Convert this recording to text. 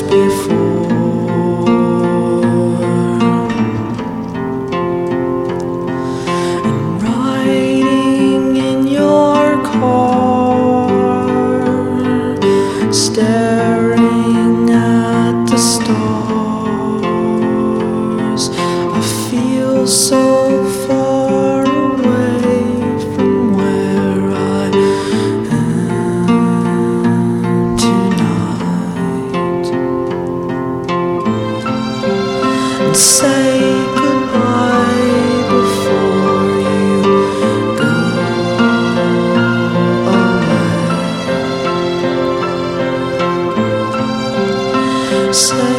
before. And riding in your car, staring at the stars, I feel so far away from where I am tonight. And say goodbye before you go away. Say